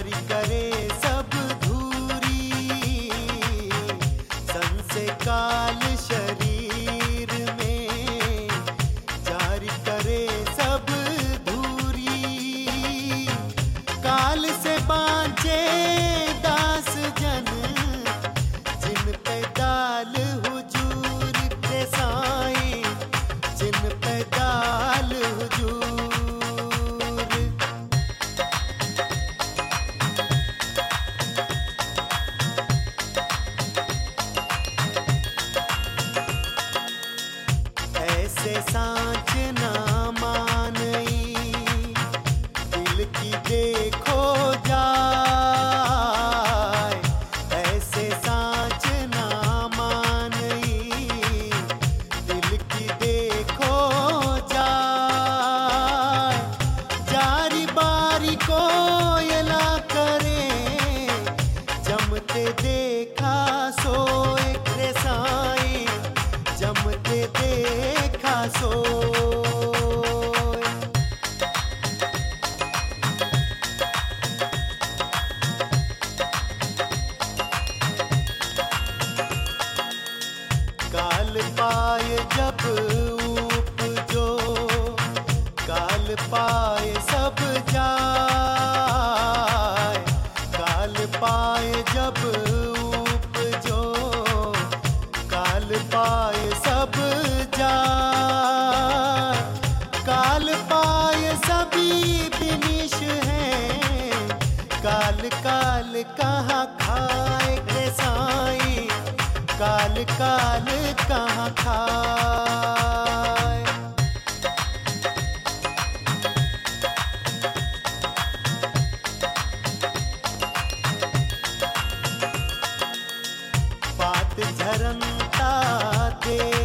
जारी करे सब धूरी, सन से काल शरीर में जारी करे सब धूरी। काल से बाँचे दास जन, जिन पे दाल हुजूर के साईं, जिन पे दाल हुजूर। ऐसे सांच ना मानई, दिल की देखो जाए। ऐसे सांच ना मानई, दिल की देखो जाए। जारी बारी को यला करे, जमते देखा सोए रे साईं, जमते देखा सोए। काल पाए जब उपजो, काल पाए सब जाए। काल पाए जब उपजो, काल पाए सब जाए। काल पाए सभी बिनिश हैं, काल काल कहाँ खाए रे साईं, काल काल कहाँ खाए। बात झरनता दे